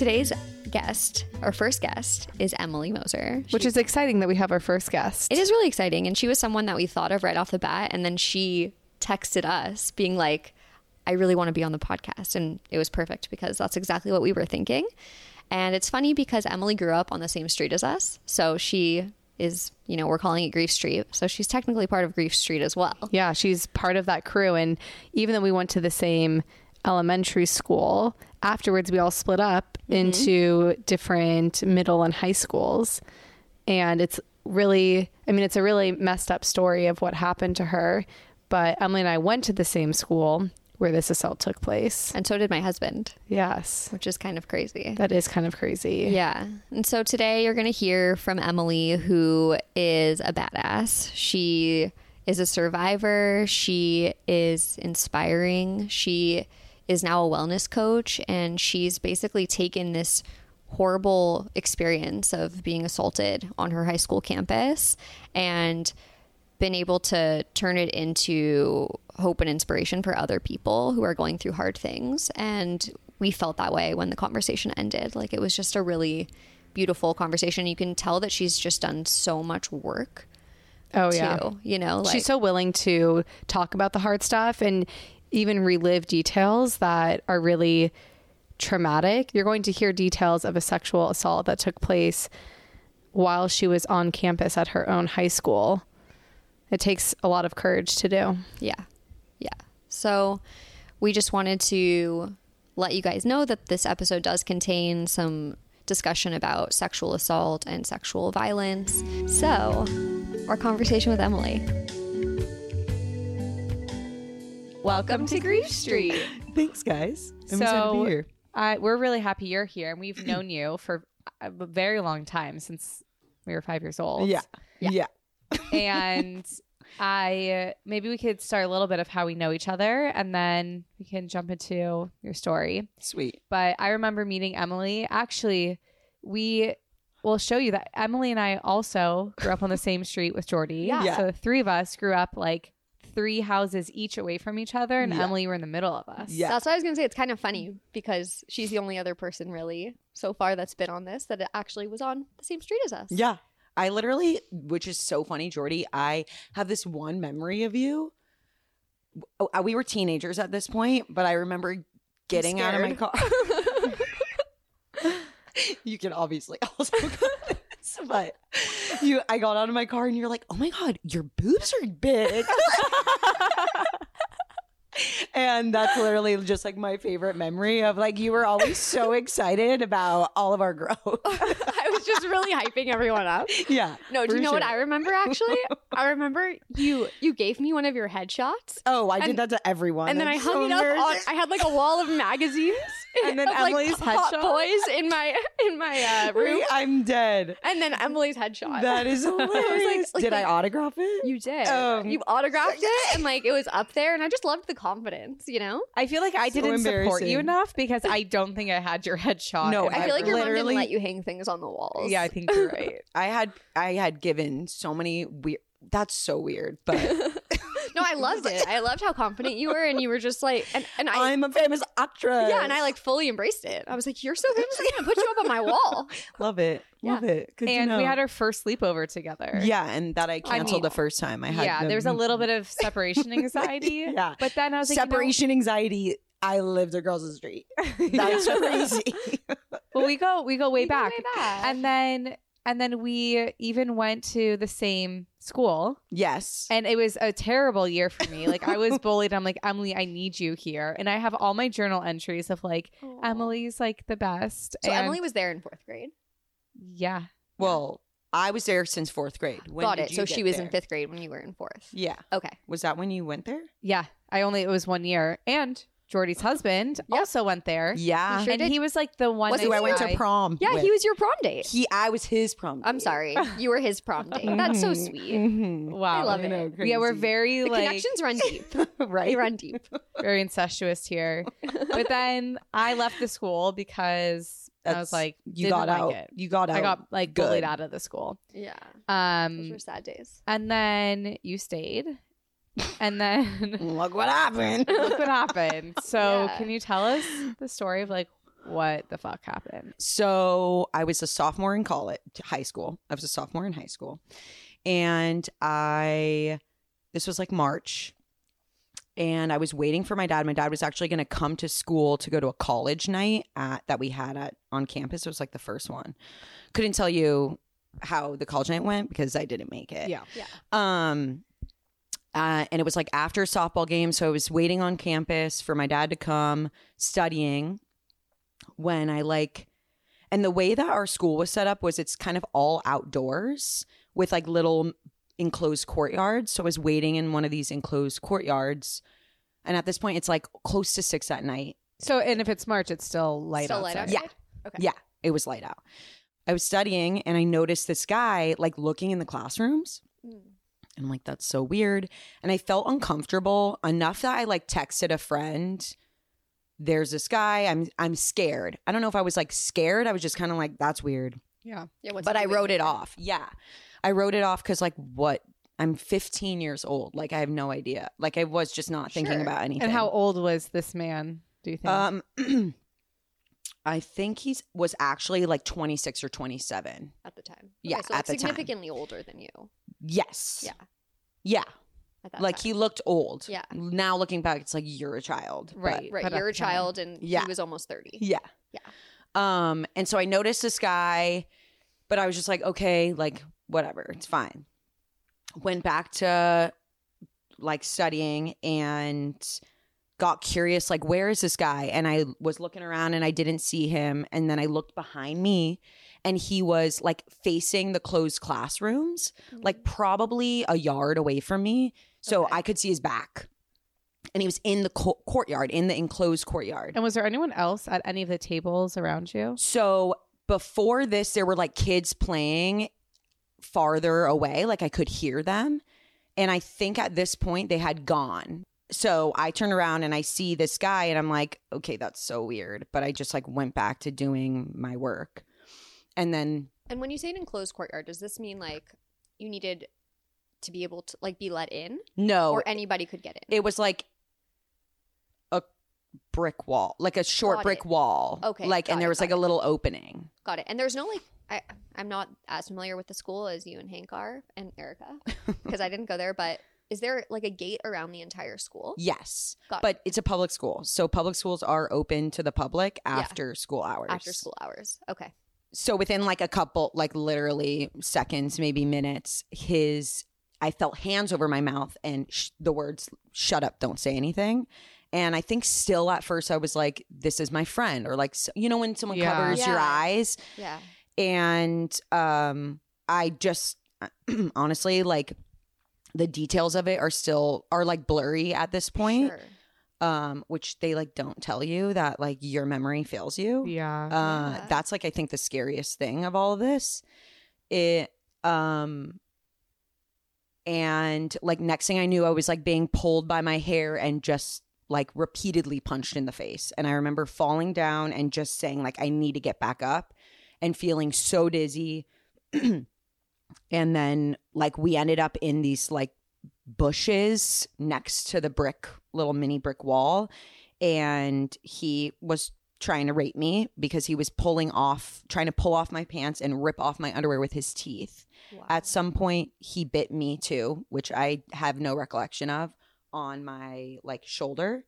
today's guest, our first guest, is Emily Moser. Which is exciting that we have our first guest. It is really exciting. And she was someone that we thought of right off the bat. And then she texted us being like, I really want to be on the podcast. And it was perfect because that's exactly what we were thinking. And it's funny because Emily grew up on the same street as us. So she is, you know, we're calling it Grief Street. So she's technically part of Grief Street as well. Yeah, she's part of that crew. And even though we went to the same elementary school, afterwards we all split up into different middle and high schools. And it's really, I mean, it's a really messed up story of what happened to her. But Emily and I went to the same school where this assault took place. And so did my husband. Yes. Which is kind of crazy. That is kind of crazy. Yeah. And so today you're going to hear from Emily, who is a badass. She is a survivor. She is inspiring. She is now a wellness coach, and she's basically taken this horrible experience of being assaulted on her high school campus and been able to turn it into hope and inspiration for other people who are going through hard things. And we felt that way when the conversation ended. Like, it was just a really beautiful conversation. You can tell that she's just done so much work. Oh, yeah. Too, you know, like, she's so willing to talk about the hard stuff and even relive details that are really traumatic. You're going to hear details of a sexual assault that took place while she was on campus at her own high school. It takes a lot of courage to do. Yeah. Yeah. So we just wanted to let you guys know that this episode does contain some discussion about sexual assault and sexual violence. So, our conversation with Emily. Welcome to Grief Street. Thanks, guys. I'm excited to be here. We're really happy you're here, and we've known you for a very long time, since we were 5 years old. Yeah. And maybe we could start a little bit of how we know each other, and then we can jump into your story. Sweet. But I remember meeting Emily. Actually, we will show you that Emily and I also grew up on the same street with Jordy. Yeah. So the three of us grew up like 3 houses each away from each other, and Yeah. Emily were in the middle of us. Yeah. That's what I was going to say. It's kind of funny because she's the only other person really so far that's been on this that it actually was on the same street as us. Yeah. I literally, which is so funny, Jordy, I have this one memory of you. We were teenagers at this point, but I remember getting out of my car. You can obviously also go this, but I got out of my car and you're like, oh my God, your boobs are big. And that's literally just like my favorite memory of, like, you were always so excited about all of our growth. I was just really hyping everyone up. Yeah. No, do for you know what sure. I remember actually? I remember you gave me one of your headshots. Oh, I And- did that to everyone. And then I I'm hung so it up on, embarrassed. I had like a wall of magazines. And then of, like, Emily's hot headshot? boys in my room. Wait, I'm dead. And then Emily's headshot. That is hilarious. like did I the- autograph it? You did. Um, You autographed it and like it was up there and I just loved the confidence, you know? I feel like I So didn't support embarrassing. you enough because I don't think I had your headshot. No, in I my feel like your room. mom didn't literally- let you hang things on the walls. Yeah, I think you're right. I had given so many weird. That's so weird, but No, I loved it. I loved how confident you were and you were just like and I I'm a famous actress. yeah, and I like fully embraced it. I was like, "You're so famous, I'm gonna put you up on my wall." love it. Yeah. Love it. Good to And know. we had our first sleepover together. yeah, and that I canceled mean, the first time. I had Yeah, there was a little bit of separation anxiety. Yeah. But then I was like, you know, separation anxiety. I lived across the street. That's crazy. well, we go way We go back. way back. And then we even went to the same school. Yes. And it was a terrible year for me. Like, I was bullied. I'm like, Emily, I need you here. And I have all my journal entries of like, Aw. Emily's like the best. So And Emily was there in 4th grade. yeah. Well, I was there since 4th grade. When Got did it. you So get she was in there? 5th grade when you were in 4th. Yeah. Okay. Was that when you went there? Yeah. It was 1 year. And Jordy's husband Yep. also went there. Yeah. He sure And did. he was like the one Was nice Who I went guy. to prom. Yeah, with. he was your prom date. I was his prom. I'm date. sorry. You were his prom date. That's so sweet. Mhm. Wow. I love I know, it. Yeah, we're crazy. very The like connections run deep. right. They run deep. very incestuous here. But then I left the school because I was like, you didn't got like out. it. You got out. I got like good. bullied out of the school. Yeah. Those were Um, sad days. and then you stayed, and then Look what happened. look what happened. So Yeah. can you tell us the story of like what the fuck happened. So I was a sophomore in high school. I was a sophomore in high school. And this was like March. And I was waiting for my dad. My dad was actually going to come to school to go to a college night that we had on campus. It was like the first one. Couldn't tell you how the college night went because I didn't make it. Yeah. Yeah. And it was like after a softball game. So I was waiting on campus for my dad to come studying when and the way that our school was set up was it's kind of all outdoors with like little enclosed courtyards. So I was waiting in one of these enclosed courtyards. And at this point, it's like close to 6 at night. So, and if it's March, it's still light Still outside. light outside? Yeah. Okay. Yeah. It was light out. I was studying and I noticed this guy like looking in the classrooms. And I'm like, that's so weird. And I felt uncomfortable enough that I like texted a friend, there's this guy. I'm scared. I don't know if I was like scared. I was just kind of like, that's weird. Yeah. Yeah. What's But he I doing wrote it here? off. Yeah. I wrote it off because like what? I'm 15 years old. Like I have no idea. Like I was just not thinking Sure. about anything. And how old was this man, do you think? I think was actually like 26 or 27. At the time. Yeah, Okay, so at like the time. significantly older than you. Yes. Yeah. Yeah. At that Like time. he looked old. Yeah. Now looking back, it's like you're a child. But- Right. Right. But at You're a the time- child and Yeah. he was almost 30. Yeah. Yeah. And so I noticed this guy, but I was just like, okay, like whatever, it's fine. Went back to like studying and got curious, like, where is this guy? And I was looking around and I didn't see him. And then I looked behind me and he was like facing the closed classrooms, like probably a yard away from me. So Okay. I could see his back. And he was in the courtyard, in the enclosed courtyard. And was there anyone else at any of the tables around you? So before this, there were like kids playing farther away. Like I could hear them. And I think at this point they had gone. So I turned around and I see this guy and I'm like, okay, that's so weird. But I just like went back to doing my work. And then And when you say an enclosed courtyard, does this mean like you needed to be able to like be let in no, or anybody could get in? it was like a brick wall, like a short Got brick it. Okay. Okay, Like, got and there it, was like got a it. little opening. Got it. And there's no like I'm not as familiar with the school as you and Hank are and Erica because I didn't go there, but is there like a gate around the entire school? Yes. Got it. But it's a public school. So public schools are open to the public after school hours. After school hours. Okay. So within like a couple, like literally seconds, maybe minutes, I felt hands over my mouth and the words, shut up, don't say anything. And I think still at first I was like, this is my friend, or like, you know, when someone Yeah. covers your Yeah. eyes. Yeah. And I just honestly, like the details of it are like blurry at this point. Sure. Which they like don't tell you that like your memory fails you. Yeah. Yeah. That's like I think the scariest thing of all of this. And like next thing I knew, I was like being pulled by my hair and just like repeatedly punched in the face. And I remember falling down and just saying like I need to get back up and feeling so dizzy. And then like we ended up in these like bushes next to the little mini brick wall, and he was trying to rape me because he was trying to pull off my pants and rip off my underwear with his teeth. Wow. At some point he bit me too, which I have no recollection of, on my like shoulder.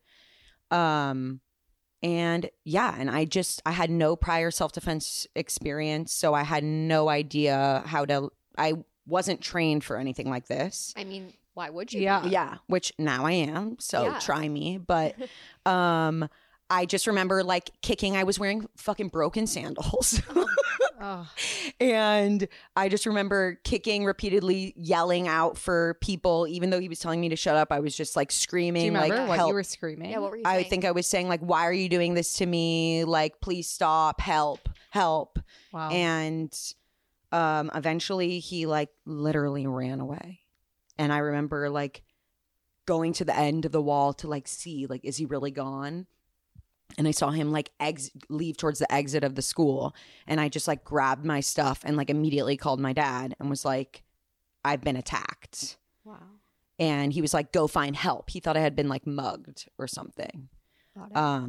And yeah, and I had no prior self-defense experience, so I had no idea I wasn't trained for anything like this. I mean, why would you? Yeah. be? Yeah, which now I am. So Yeah. try me. But I just remember like kicking. I was wearing fucking broken sandals. Oh. And I just remember kicking repeatedly, yelling out for people, even though he was telling me to shut up. I was just like screaming, Do you remember like, what help. you were screaming? Yeah. What were you I saying? think I was saying like, why are you doing this to me? Like, please stop, help. Wow. And eventually he like literally ran away. And I remember like going to the end of the wall to like see like, is he really gone? And I saw him like leave towards the exit of the school. And I just like grabbed my stuff and like immediately called my dad and was like, I've been attacked. Wow. And he was like, go find help. He thought I had been like mugged or something. Got it.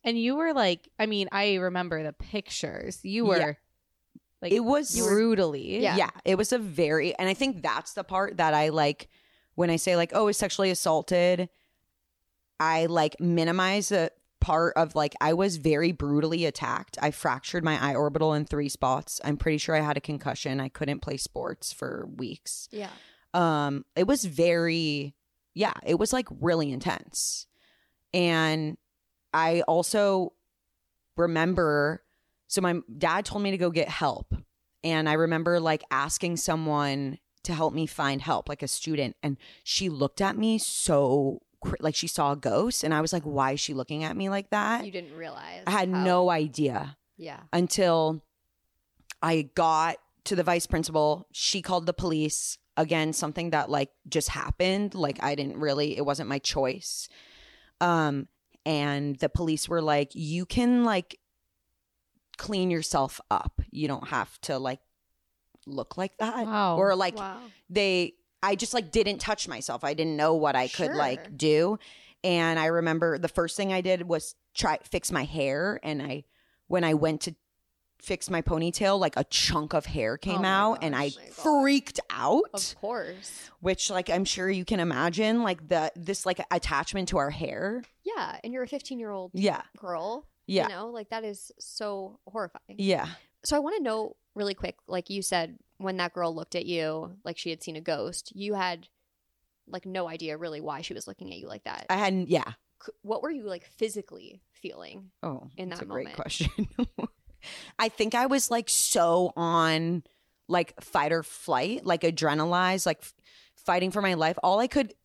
And you were like, I mean, I remember the pictures. You were Yeah. like, It was brutally. Yeah. it was a very, and I think that's the part that I like when I say like, oh, is sexually assaulted, I like minimize the part of like, I was very brutally attacked. I fractured my eye orbital in 3 spots. I'm pretty sure I had a concussion. I couldn't play sports for weeks. Yeah. It was very, it was like really intense. And I also remember, so my dad told me to go get help. And I remember like asking someone to help me find help, like a student. And she looked at me so like she saw a ghost. And I was like, why is she looking at me like that? You didn't realize. I had no idea Yeah. until I got to the vice principal. She called the police. Again, something that like just happened. Like I didn't really, it wasn't my choice. And the police were like, you can like clean yourself up. You don't have to like look like that. Wow. Or like Wow. I just like didn't touch myself. I didn't know what I could Sure. like do. And I remember the first thing I did was try fix my hair. And when I went to fix my ponytail, like a chunk of hair came Oh my out and gosh. I Oh my God. freaked out. Of course. Which like I'm sure you can imagine, like this like attachment to our hair. Yeah. And you're a 15-year-old Yeah. girl. Yeah. You know, like that is so horrifying. Yeah. So I want to know really quick, like you said, when that girl looked at you like she had seen a ghost, you had like no idea really why she was looking at you like that. I hadn't, yeah. What were you like physically feeling? Oh, In that's that a great moment. question. I think I was like so on like fight or flight, like adrenalized, like fighting for my life. All I could,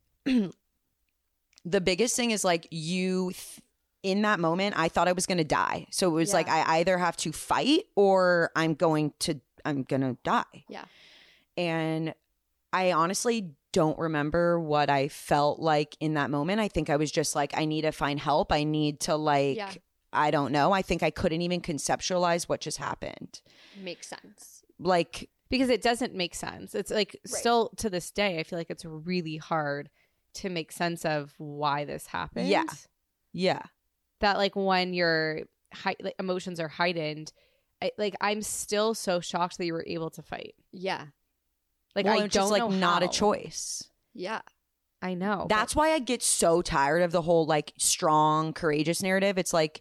the biggest thing is like in that moment, I thought I was going to die. So it was Yeah. like, I either have to fight or I'm going to die. Yeah. And I honestly don't remember what I felt like in that moment. I think I was just like, I need to find help. I need to like, Yeah. I don't know. I think I couldn't even conceptualize what just happened. Makes sense. Like, Because it doesn't make sense. It's like still to this day, I feel like it's really hard to make sense of why this happened. Yeah. yeah. That like when your like, emotions are heightened, I'm still so shocked that you were able to fight. Yeah. Like Well, I it's don't just like know not a how. choice. Yeah. I know. That's why I get so tired of the whole like strong, courageous narrative. It's like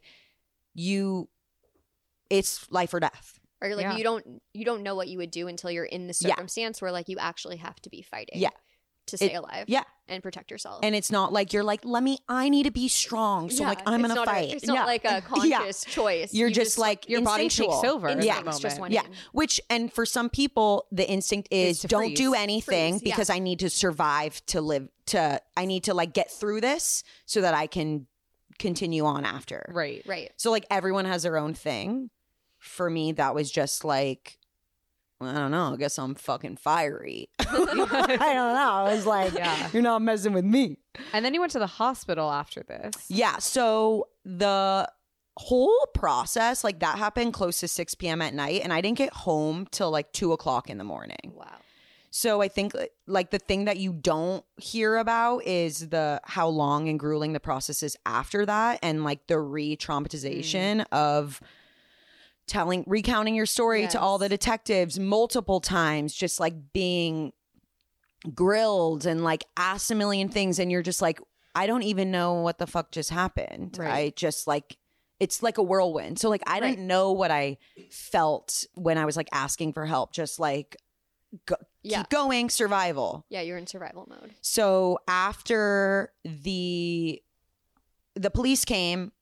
it's life or death. Or like Yeah. you don't know what you would do until you're in the Yeah. circumstance where like you actually have to be fighting. Yeah. To stay alive. Yeah. And protect yourself. And it's not like you're like, I need to be strong. So Yeah, like, I'm it's going to not fight. It's not Yeah. like a conscious choice. You're You just like your body instinctual. takes over in Yeah. that instincts just moment. went Yeah. in. Which, and for some people, the instinct is to don't freeze. do anything Freeze, yeah. because I need to survive to live I need to like get through this so that I can continue on after. Right. Right. So like everyone has their own thing. For me, that was just like, I don't know. I guess I'm fucking fiery. I don't know. I was like, Yeah. you're not messing with me. And then you went to the hospital after this. Yeah. So the whole process, like that happened close to 6 p.m. at night. And I didn't get home till like 2 o'clock in the morning. Wow. So I think like the thing that you don't hear about is how long and grueling the process is after that. And like the re-traumatization of recounting your story to all the detectives multiple times, just like being grilled and like asked a million things. And you're just like, I don't even know what the fuck just happened. Right. I just like, it's like a whirlwind. So like, I didn't know what I felt when I was like asking for help, just like Yeah. keep going, survival. Yeah, you're in survival mode. So after the police came,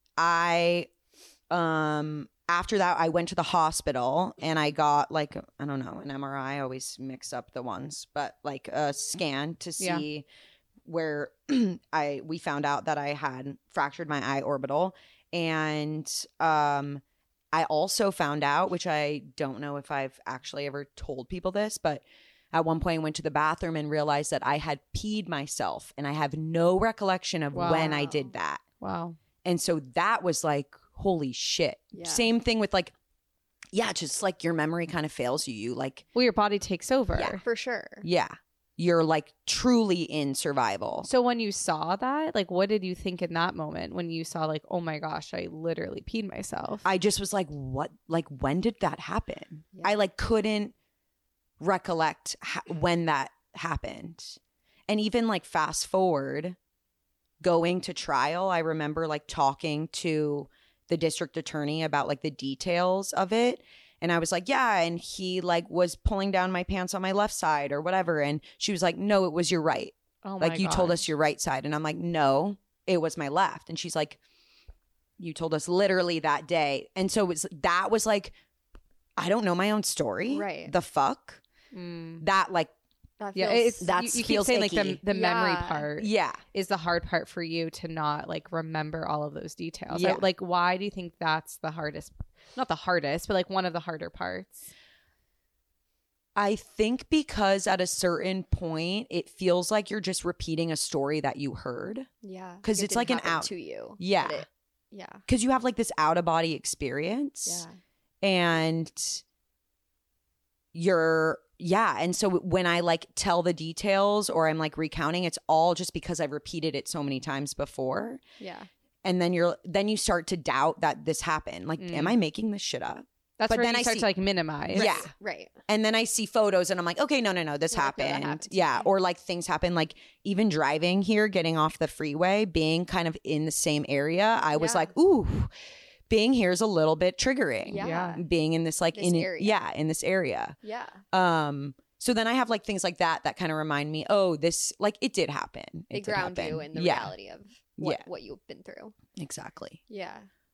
after that, I went to the hospital and I got like, I don't know, an MRI. I always mix up the ones, but like a scan to see where we found out that I had fractured my eye orbital. And I also found out, which I don't know if I've actually ever told people this, but at one point I went to the bathroom and realized that I had peed myself and I have no recollection of when I did that. Wow. And so that was like, holy shit. Yeah. Same thing with like, just like your memory kind of fails you. You like, Well, your body takes over. Yeah. For sure. yeah. you're like truly in survival. So when you saw that, like, what did you think in that moment when you saw like, oh my gosh, I literally peed myself? I just was like, what? Like, when did that happen? I like couldn't recollect when that happened. And even like fast forward, going to trial, I remember like talking to the district attorney about like the details of it. And I was like, yeah. And he like was pulling down my pants on my left side or whatever. And she was like, no, it was your right. Oh my Like, you told us your right side. And I'm like, no, it was my left. And she's like, you told us literally that day. And so that was like, I don't know my own story. Right. The fuck? That like, That Yeah, feels- it's That's you keep feels saying like icky. the memory Yeah. part yeah. is the hard part for you to not like remember all of those details. Yeah. Like, why do you think that's the hardest? Not the hardest, but like one of the harder parts. I think because at a certain point, it feels like you're just repeating a story that you heard. yeah, 'Cause it it's didn't like an happen out- to you. Yeah. but yeah, Because you have like this out of body experience. yeah. And and so when I like tell the details or I'm like recounting, it's all just because I've repeated it so many times before. Yeah. And then you start to doubt that this happened. Like, am I making this shit up? That's But where then you I start see- to like minimize. Yeah. Right. And then I see photos and I'm like, okay, no, this You're like, no, that happened. happened to Yeah. me. Or like things happen, like even driving here, getting off the freeway, being kind of in the same area. I was Yeah. like, ooh, being here is a little bit triggering. Yeah. Yeah. Being in this like This in area. yeah, in this area. Yeah. So then I have like things like that kind of remind me, oh, this like it did happen. They It did ground happen. you in the Yeah, reality of what you've been through. exactly. Yeah.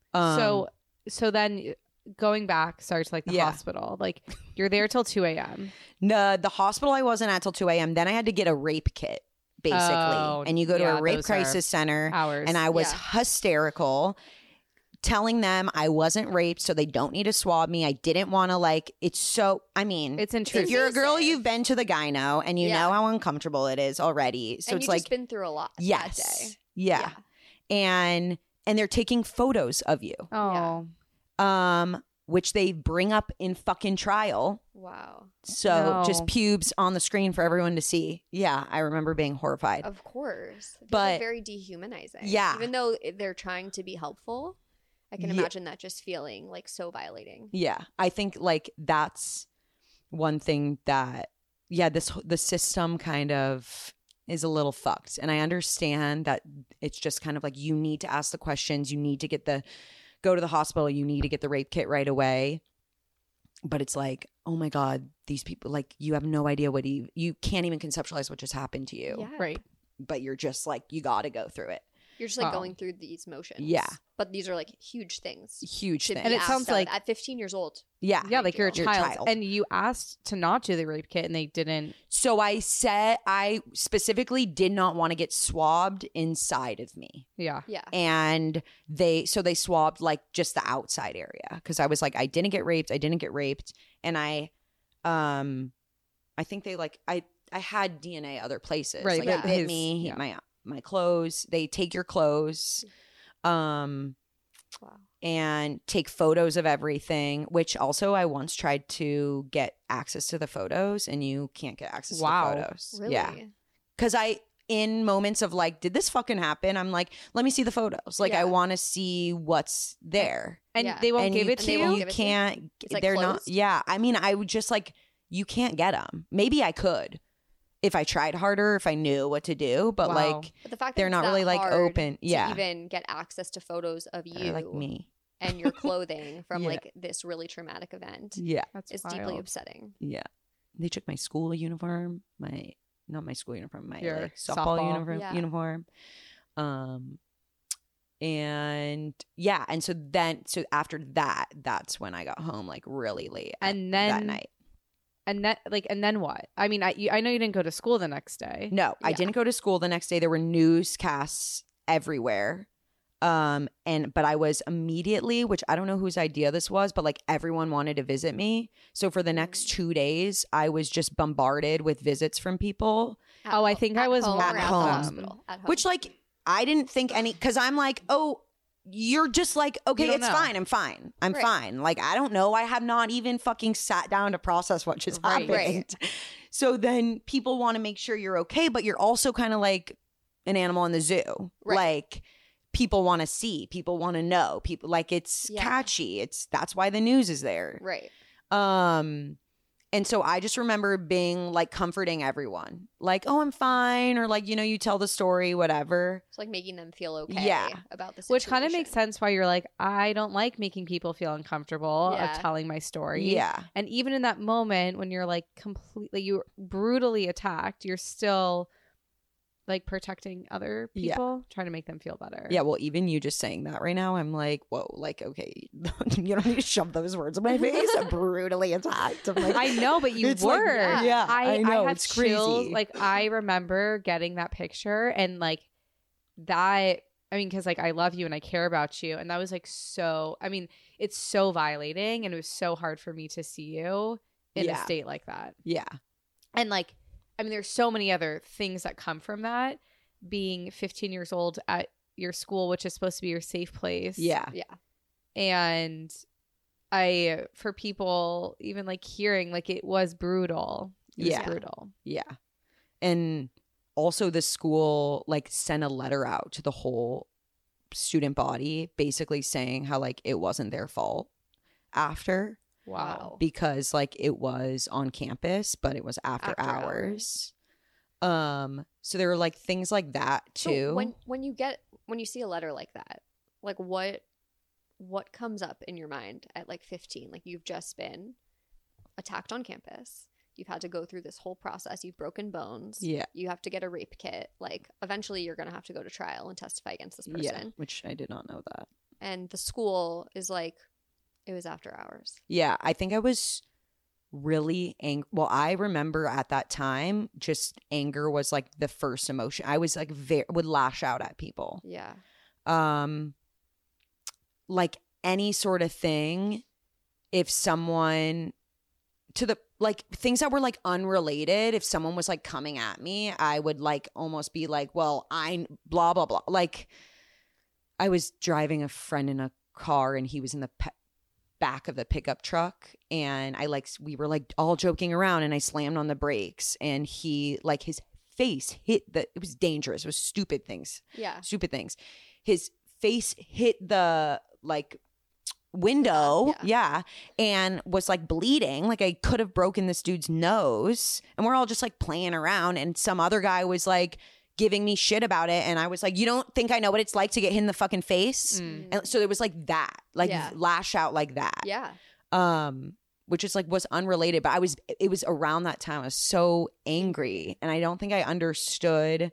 So then going back, sorry, to like the Yeah. hospital, like you're there till 2 a.m. No, the hospital I wasn't at till 2 a.m. Then I had to get a rape kit, basically. Oh, and you go to yeah, a rape those are crisis center. hours. And I was Yeah. hysterical, telling them I wasn't raped, so they don't need to swab me. I didn't want to it's so, I mean, It's if intrusive. you're a girl, invasive. you've been to the gyno and you Yeah. know how uncomfortable it is already. So and it's you've like, just been through a lot yes. that day. Yeah. And they're taking photos of you. Oh, Which they bring up in fucking trial. Wow. So No. just pubes on the screen for everyone to see. Yeah, I remember being horrified. Of course. It feels, But- like, very dehumanizing. Yeah. Even though they're trying to be helpful, I can Yeah. imagine that just feeling like so violating. Yeah, I think like that's one thing that the system kind of is a little fucked, and I understand that it's just kind of like you need to ask the questions, you need to go to the hospital, you need to get the rape kit right away. But it's like, oh my God, these people, like, you have no idea what you can't even conceptualize what just happened to you. Yeah. right. But you're just like, you got to go through it. You're just like Wow. going through these motions. Yeah. But these are like huge things. Huge To thing. be And it asked sounds of like- at 15 years old. Yeah. Yeah, like you're a You're a child. child. And you asked to not do the rape kit and they didn't. So I specifically did not want to get swabbed inside of me. Yeah. Yeah. And they swabbed like just the outside area, because I was like, I didn't get raped. And I think they like, I had DNA other places. Right, Like but it bit his- me, yeah. my clothes. They take your clothes. Wow. And take photos of everything, which also I once tried to get access to the photos, and you can't get access Wow. to the photos. Really? Yeah. Because in moments of like, did this fucking happen? I'm like, let me see the photos. Like, Yeah. I want to see what's there. And Yeah. they won't And give you, it to they you? won't You give it to you? can't. It's, like, they're not. closed? Yeah. I mean, I would just like, you can't get them. Maybe I could if I tried harder, if I knew what to do. But Wow. like, But the fact that they're it's not that really like hard open. to Yeah. even get access to photos of They're you like me. and your clothing from Yeah. like this really traumatic event Yeah. That's is deeply wild. upsetting. Yeah. They took my school uniform, not my school uniform, my Your like, softball softball. Yeah. uniform. And yeah, and so after that, that's when I got home like really late And that then- night. And then what? I mean, I know you didn't go to school the next day. No, I Yeah. didn't go to school the next day. There were newscasts everywhere. But I was immediately, which I don't know whose idea this was, but like everyone wanted to visit me. So for the next 2 days, I was just bombarded with visits from people, At Oh, I ho- think at I was home at or home. the hospital. At home. which like I didn't think any, because I'm like, oh, you're just like, okay, don't it's know. fine. I'm fine. I'm Right. fine. Like, I don't know. I have not even fucking sat down to process what just Right. happened. So then people want to make sure you're okay, but you're also kind of like an animal in the zoo. Right. Like, people want to see, people want to know, people like it's Yeah. catchy. That's why the news is there. Right. And so I just remember being like comforting everyone, like, oh, I'm fine, or like, you tell the story, whatever. It's like making them feel okay Yeah. about the situation. Which kind of makes sense why you're like, I don't like making people feel uncomfortable Yeah. of telling my story. Yeah. And even in that moment when you're like completely, you're brutally attacked, you're still like protecting other Yeah. people, trying to make them feel better. Yeah, well, even you just saying that right now, I'm like, whoa, like, okay, you don't need to shove those words in my face. I'm brutally attacked. I'm like, I know, but you It's like- were. yeah, I know, had it's chills. crazy. Like I remember getting that picture and like that. I mean, because like I love you and I care about you, and that was like so. I mean, it's so violating, and it was so hard for me to see you in a Yeah. state like that. yeah, And like, I mean, there's so many other things that come from that. Being 15 years old at your school, which is supposed to be your safe place. yeah, Yeah. And for people even like hearing, like it was brutal. It Yeah. was brutal. yeah. And also the school like sent a letter out to the whole student body basically saying how like it wasn't their fault after, Wow. because like it was on campus, but it was after hours. So there were like things like that too. So when you see a letter like that, like what comes up in your mind at like 15? Like you've just been attacked on campus. You've had to go through this whole process. You've broken bones. Yeah. You have to get a rape kit. Like eventually you're going to have to go to trial and testify against this person. Yeah, which I did not know that. And the school is like, it was after hours. Yeah, I think I was really angry. Well, I remember at that time, just anger was like the first emotion. I was like would lash out at people. Yeah. Like any sort of thing, if someone to the like things that were like unrelated, if someone was like coming at me, I would like almost be like, well, I blah blah blah. Like I was driving a friend in a car and he was in the back of the pickup truck, and we were like all joking around, and I slammed on the brakes, and he like his face hit it was dangerous. It was stupid things. His face hit the like window, yeah, and was like bleeding. Like I could have broken this dude's nose, and we're all just like playing around, and some other guy was like giving me shit about it, and I was like, you don't think I know what it's like to get hit in the fucking face? And so it was like that, like lash out like that. Yeah. Which is like was unrelated, but it was around that time I was so angry, and I don't think I understood.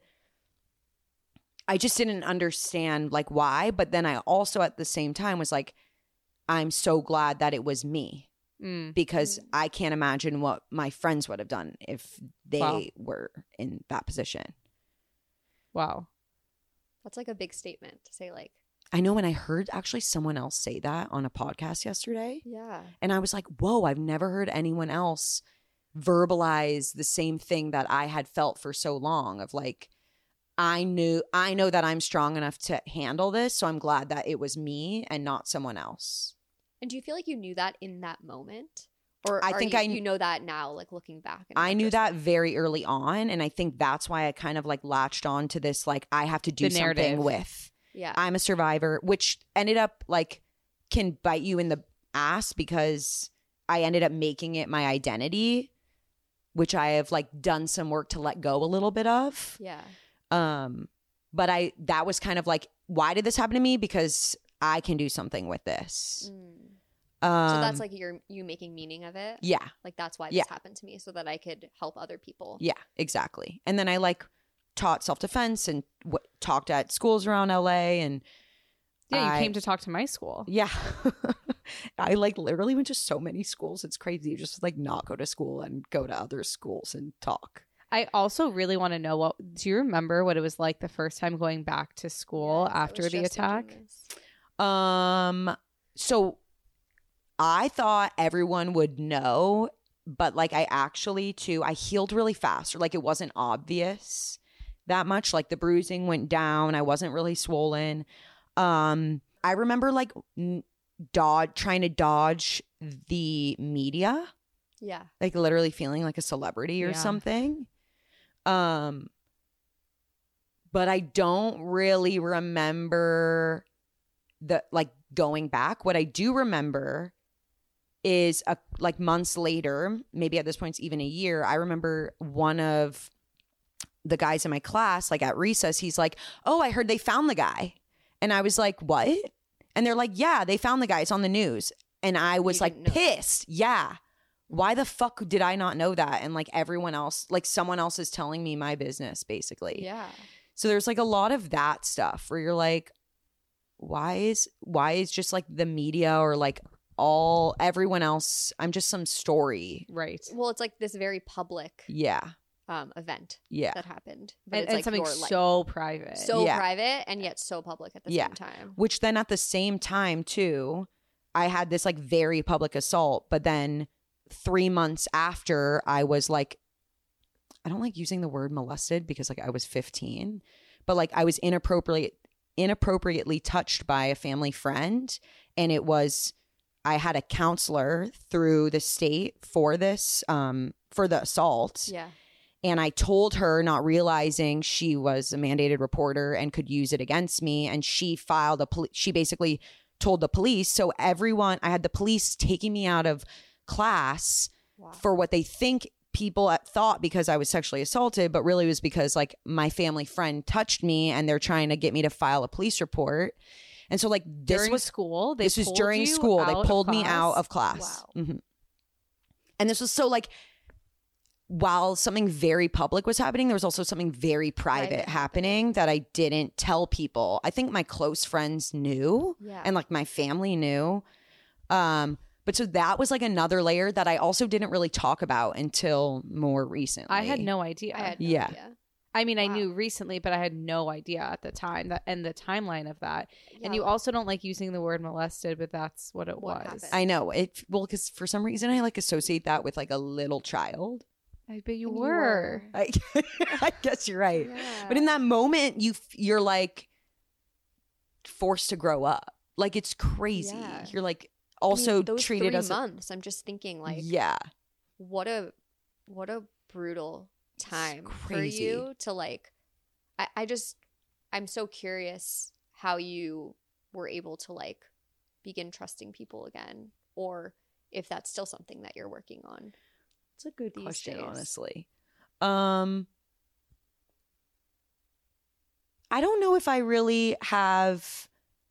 I just didn't understand like why, but then I also at the same time was like, I'm so glad that it was me, because I can't imagine what my friends would have done if they were in that position. Wow. That's like a big statement to say, like, I know, and I heard actually someone else say that on a podcast yesterday. yeah. And I was like, whoa, I've never heard anyone else verbalize the same thing that I had felt for so long of like, I know that I'm strong enough to handle this. So I'm glad that it was me and not someone else. And do you feel like you knew that in that moment? Or I think you know that now, like looking back? in I knew that retrospect? very early on. And I think that's why I kind of like latched on to this, like, I have to do The narrative. something with. Yeah. I'm a survivor, which ended up like can bite you in the ass because I ended up making it my identity, which I have like done some work to let go a little bit of. Yeah. But that was kind of like, why did this happen to me? Because I can do something with this. So that's like you making meaning of it? Yeah. Like that's why this happened to me, so that I could help other people. Yeah, exactly. And then I like taught self-defense and talked at schools around LA, and Yeah, you came to talk to my school. yeah. I like literally went to so many schools. It's crazy. You just like not go to school and go to other schools and talk. I also really want to know do you remember what it was like the first time going back to school Yes, I after was the just thinking attack? this. So I thought everyone would know, but like I healed really fast, or like it wasn't obvious that much. Like the bruising went down. I wasn't really swollen. I remember like trying to dodge the media, Yeah. like literally feeling like a celebrity or Yeah. something. But I don't really remember the like going back. What I do remember is like months later, maybe at this point it's even a year, I remember one of the guys in my class, like at recess, he's like, "Oh, I heard they found the guy." And I was like, "What?" And they're like, "Yeah, they found the guy. It's on the news." And I was You like didn't know that. pissed. Yeah. Why the fuck did I not know that? And like everyone else, like someone else is telling me my business basically. Yeah. So there's like a lot of that stuff where you're like, why is just like the media or like everyone else, I'm just some story. Right. Well, it's like this very public Yeah. event Yeah. that happened. But And, it's like something your life. so private. So Yeah. private and yet so public at the Yeah. same time. Which then at the same time too, I had this like very public assault, but then 3 months after I was like, I don't like using the word molested because like I was 15, but like I was inappropriately touched by a family friend. And I had a counselor through the state for this, for the assault. Yeah. And I told her, not realizing she was a mandated reporter and could use it against me. And she she basically told the police. So I had the police taking me out of class Wow. for what they think people thought because I was sexually assaulted, but really was because like my family friend touched me and they're trying to get me to file a police report. And so like this was school. this was during school. They pulled me out of class. Wow. Mhm. And this was so like, while something very public was happening, there was also something very private happening that I didn't tell people. I think my close friends knew Yeah. and like my family knew. But so that was like another layer that I also didn't really talk about until more recently. I had no idea. I had no Yeah. idea. I mean, I Wow. knew recently, but I had no idea at the time and the timeline of that. And Yeah. you also don't like using the word molested, but that's what it What was. happened? I know it. Well, because for some reason I like associate that with like a little child. I bet you And you were. I, I guess you're right. Yeah. But in that moment, you're like forced to grow up. Like it's crazy. Yeah. You're like I mean, also those treated 3 as months. I'm just thinking like yeah. what a brutal time for crazy. you to like I'm so curious how you were able to like begin trusting people again, or if that's still something that you're working on. It's a good these question, days. honestly. I don't know if I really have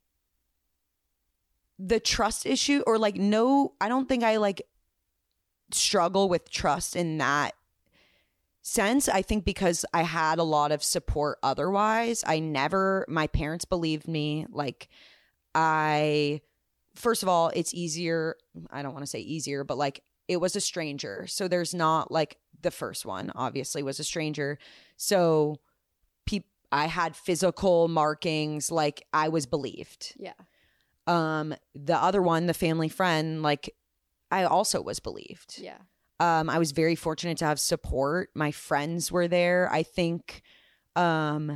the trust issue or like no, I don't think I like struggle with trust in that sense. I think because I had a lot of support otherwise. My parents believed me. Like first of all, it's easier. I don't want to say easier, but like it was a stranger. So there's not like the first one obviously was a stranger. So I had physical markings, like I was believed. Yeah. The other one, the family friend, like I also was believed. Yeah. I was very fortunate to have support. My friends were there. I think I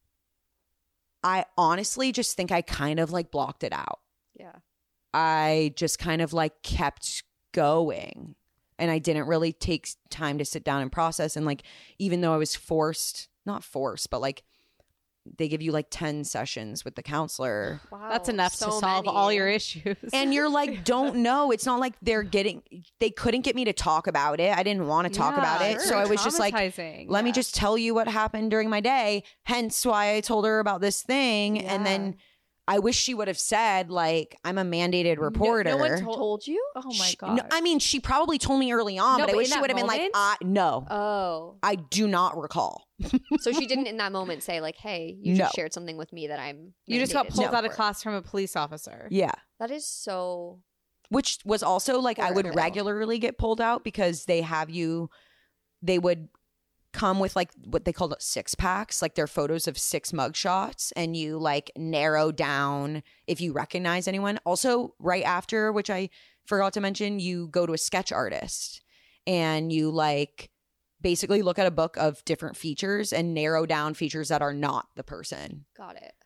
honestly just think I kind of like blocked it out. Yeah. I just kind of like kept going and I didn't really take time to sit down and process. And like, even though I was not forced, but like they give you like 10 sessions with the counselor. Wow. That's enough to so solve many. all your issues. And you're like, don't know. It's not like they couldn't get me to talk about it. I didn't want to talk about it. sure. So I was just like, Traumatizing. let me just tell you what happened during my day. Hence why I told her about this thing. And then I wish she would have said, like, I'm a mandated reporter. No one Told you? Oh my She- god. no, I mean, she probably told me early on, No, but I but wish in she that would have been like, moment? no, Oh. I do not recall. So she didn't in that moment say like, hey, you No. just shared something with me that I'm you just got mandated pulled to out of report. class from a police officer. Yeah. That is so Which was also like, I would Horrible. regularly get pulled out because they would come with like what they called 6-packs, like they're photos of 6 mugshots, and you like narrow down if you recognize anyone. Also, right after, which I forgot to mention, you go to a sketch artist and you like basically look at a book of different features and narrow down features that are not the person. got it.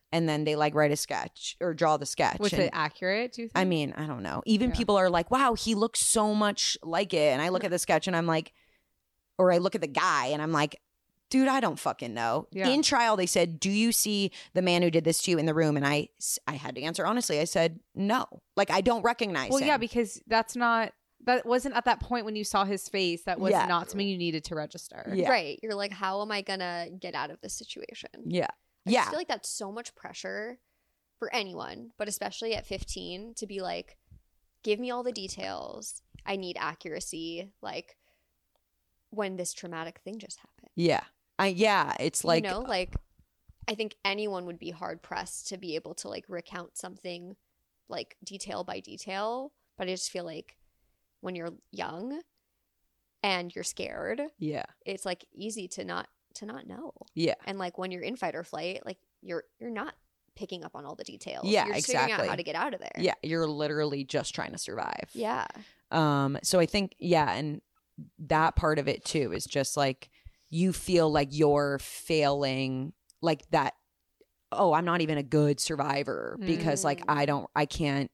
and then they like write a sketch or draw the sketch. Was and, it accurate, do you think? I mean, I don't know. Even people are like, wow, he looks so much like it. And I look at the sketch and I'm like, or I look at the guy and I'm like, dude, I don't fucking know. Yeah. In trial, they said, do you see the man who did this to you in the room? And I had to answer honestly. I said, no. Like, I don't recognize Well, him. yeah, because that wasn't at that point when you saw his face. That was not something you needed to register. Yeah. Right. You're like, how am I going to get out of this situation? Yeah. I just feel like that's so much pressure for anyone, but especially at 15 to be like, give me all the details. I need accuracy. Like, when this traumatic thing just happened. Yeah. It's like, you know, like, I think anyone would be hard pressed to be able to like recount something like detail by detail. But I just feel like when you're young and you're scared, yeah. it's like easy to not know. Yeah. And like when you're in fight or flight, like you're not picking up on all the details. Yeah, you're just figuring out exactly. how to get out of there. Yeah. You're literally just trying to survive. Yeah. So I think, and that part of it too is just like, you feel like you're failing, like that, oh, I'm not even a good survivor because like I can't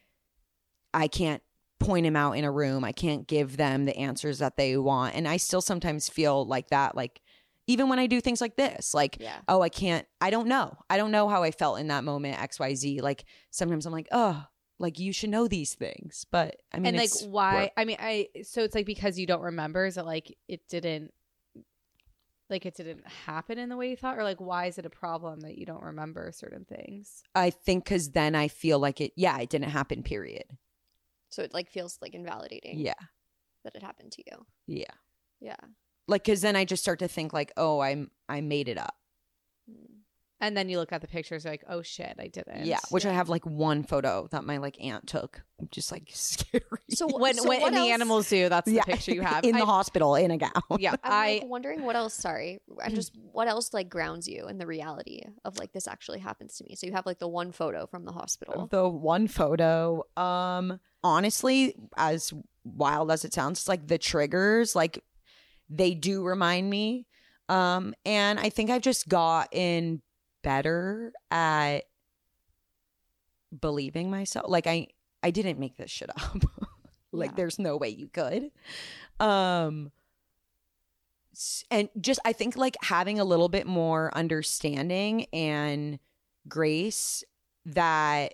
point him out in a room. I can't give them the answers that they want. And I still sometimes feel like that, like even when I do things like this, like, oh, I don't know how I felt in that moment, XYZ. Like sometimes I'm like, oh, like you should know these things. But I mean, and like why? I mean, so it's like because you don't remember, is it like it didn't happen in the way you thought, or like why is it a problem that you don't remember certain things? I think because then I feel like it didn't happen, period. So it like feels like invalidating. Yeah. That it happened to you. Yeah. Yeah. Like, because then I just start to think like, oh, I made it up. And then you look at the pictures like, oh shit, I didn't. Yeah, which I have like one photo that my like aunt took, just like scary. So when in the animal zoo, that's the picture you have in the hospital in a gown. Yeah, I'm like wondering what else. Sorry, I'm just what else like grounds you in the reality of like this actually happens to me. So you have like the one photo from the hospital. The one photo. Honestly, as wild as it sounds, it's like the triggers, like they do remind me. And I think I've just gotten better at believing myself. Like I didn't make this shit up. Like there's no way you could. And just I think like having a little bit more understanding and grace that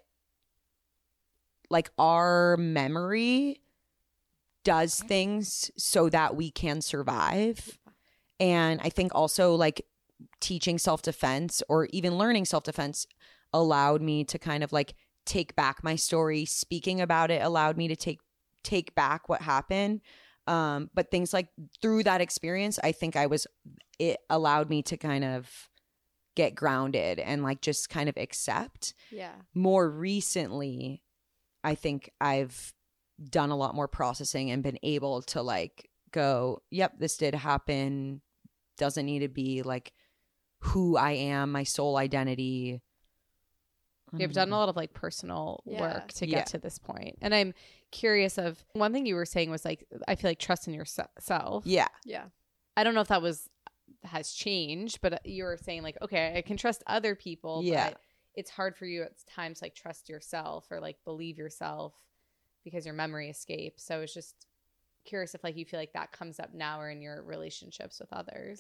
like our memory does things so that we can survive. And I think also like teaching self-defense or even learning self-defense allowed me to kind of like take back my story. Speaking about it allowed me to take back what happened. But things like through that experience, I think it allowed me to kind of get grounded and like just kind of accept. Yeah. More recently, I think I've done a lot more processing and been able to like go, yep, this did happen. Doesn't need to be like who I am, my soul identity. You've done a lot of like personal work to get to this point. And I'm curious of one thing you were saying was like, I feel like trust in yourself. Yeah. Yeah. I don't know if that has changed, but you were saying like, okay, I can trust other people, but it's hard for you at times like trust yourself or like believe yourself because your memory escapes. So I was just curious if like you feel like that comes up now or in your relationships with others.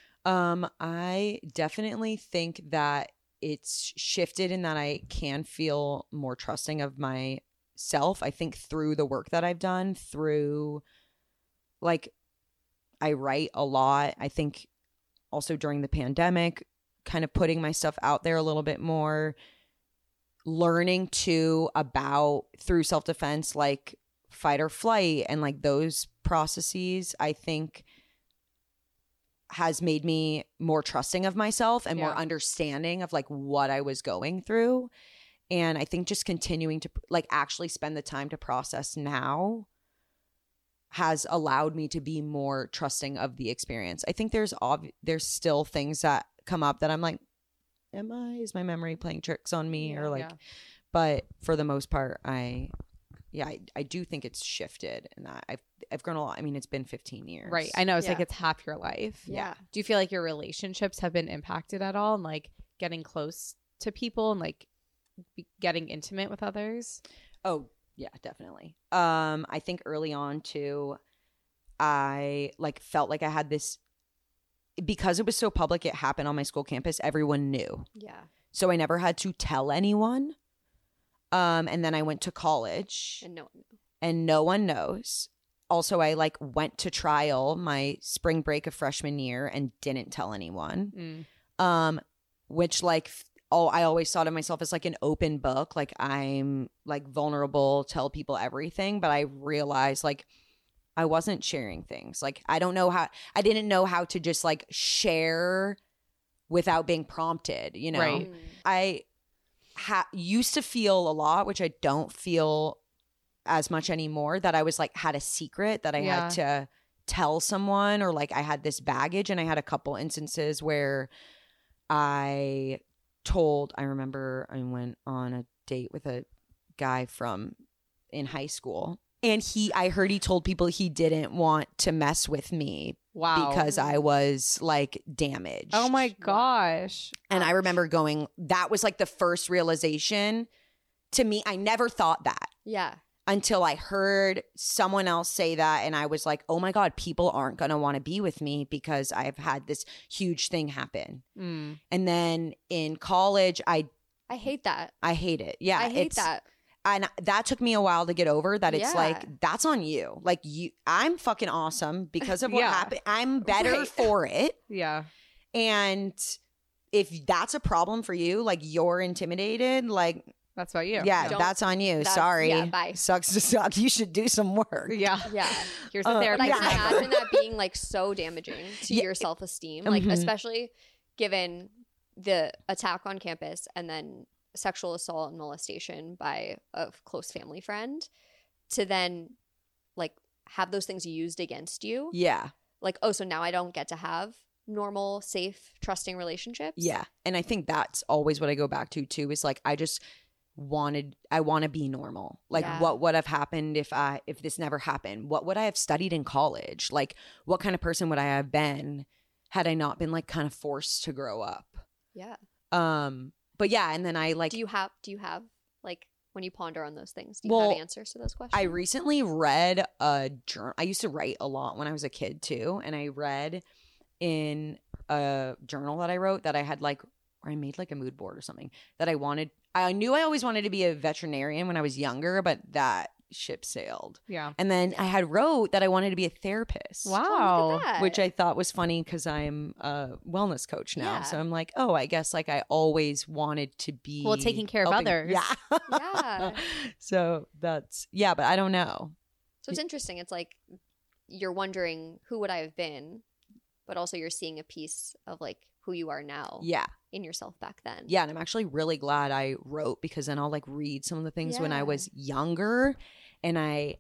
I definitely think that it's shifted in that I can feel more trusting of myself. I think through the work that I've done, through like I write a lot. I think also during the pandemic, kind of putting my stuff out there a little bit more, learning too about through self-defense, like fight or flight and like those processes, I think has made me more trusting of myself and more understanding of like what I was going through. And I think just continuing to like actually spend the time to process now has allowed me to be more trusting of the experience. I think there's still things that come up that I'm like, is my memory playing tricks on me or like, but for the most part, I do think it's shifted and that I've grown a lot. I mean, it's been 15 years. Right. I know. It's like it's half your life. Yeah. Do you feel like your relationships have been impacted at all and like getting close to people and like getting intimate with others? Oh, yeah, definitely. I think early on too, I like felt like I had this, because it was so public, it happened on my school campus, everyone knew. Yeah. So I never had to tell anyone. And then I went to college And no one knew. and no one knows. Also, I like went to trial my spring break of freshman year and didn't tell anyone. Which like I always thought of myself as like an open book. Like I'm like vulnerable, tell people everything. But I realized like I wasn't sharing things. Like I didn't know how to just like share without being prompted, you know? Right. I used to feel a lot, which I don't feel as much anymore, that I was like had a secret that I had to tell someone, or like I had this baggage. And I had a couple instances where I remember I went on a date with a guy from in high school, and I heard he told people he didn't want to mess with me. Wow. Because I was like damaged. Oh my gosh. And I remember that was like the first realization to me. I never thought that Yeah. until I heard someone else say that. And I was like, oh my God, people aren't going to want to be with me because I've had this huge thing happen. And then in college, I hate that. I hate it. Yeah. I hate that. And that took me a while to get over that. It's Yeah. like, that's on you. Like I'm fucking awesome because of what Yeah. happened. I'm better for it. Yeah. And if that's a problem for you, like you're intimidated, like, That's about you. yeah, Don't- that's on you. that's- Sorry. yeah, bye. Sucks to suck. You should do some work. Yeah. Yeah. Here's the But therapy. I can Yeah. imagine that being like so damaging to Yeah. your self-esteem, like especially given the attack on campus and then sexual assault and molestation by a close family friend, to then like have those things used against you. Yeah. Like, oh, so now I don't get to have normal, safe, trusting relationships. Yeah. And I think that's always what I go back to too, is like I want to be normal. Like Yeah. what would have happened if this never happened? What would I have studied in college? Like what kind of person would I have been had I not been like kind of forced to grow up? Yeah. But yeah, and then I like Do you have like when you ponder on those things, do you Well, have answers to those questions? I recently read a journal. I used to write a lot when I was a kid too, and I read in a journal that I wrote that I had like, or I made like a mood board or something that I knew I always wanted to be a veterinarian when I was younger, but that ship sailed. Yeah. And then I had wrote that I wanted to be a therapist. Oh, look Wow. at that. Which I thought was funny because I'm a wellness coach now. Yeah. So I'm like, oh, I guess like I always wanted to be Well, taking care of helping- others. Yeah. Yeah. So but I don't know. So it's interesting. It's like you're wondering who would I have been, but also you're seeing a piece of like who you are now Yeah. in yourself back then. Yeah. And I'm actually really glad I wrote, because then I'll like read some of the things when I Yeah. was younger, and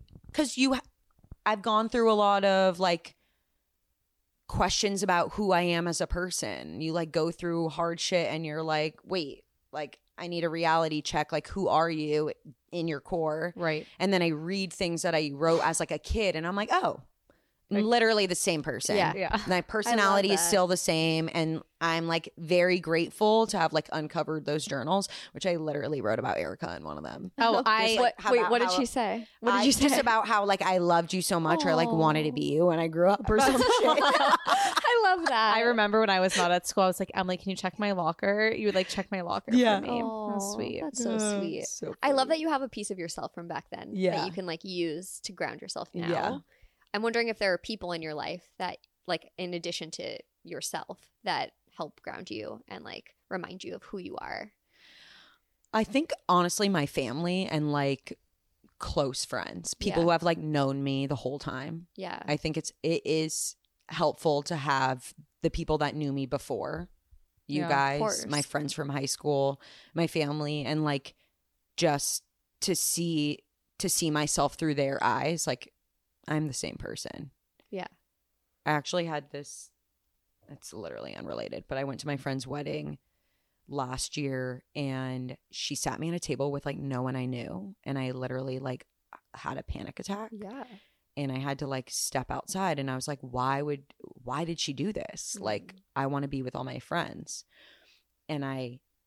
I've gone through a lot of like questions about who I am as a person. You like go through hard shit and you're like, wait, like I need a reality check. Like, who are you in your core? Right. And then I read things that I wrote as like a kid, and I'm like, oh, I'm literally the same person. Yeah. Yeah. My personality is that. still the same, and I'm like very grateful to have like uncovered those journals, which I literally wrote about Erica in one of them. Oh, I like, how Wait, about what did how- she say? What did you say? Just about how like I loved you so much, or like wanted to be you when I grew up or some shit. I love that. I remember when I was not at school, I was like, Emily, can you check my locker? You would like check my locker Yeah. for me. Oh, That's sweet. That's so sweet. So I love funny. that you have a piece of yourself from back then Yeah. that you can like use to ground yourself now. Yeah. I'm wondering if there are people in your life that like in addition to yourself that help ground you and like remind you of who you are. I think honestly, my family and like close friends, people Yeah. who have like known me the whole time. Yeah. I think it is helpful to have the people that knew me before, you Yeah, of guys, course. my friends from high school, my family, and like just to see myself through their eyes, like I'm the same person. Yeah. I actually had this, it's literally unrelated, but I went to my friend's wedding last year, and she sat me at a table with like no one I knew, and I literally like had a panic attack. Yeah. And I had to like step outside, and I was like, why did she do this? Like, I want to be with all my friends. And I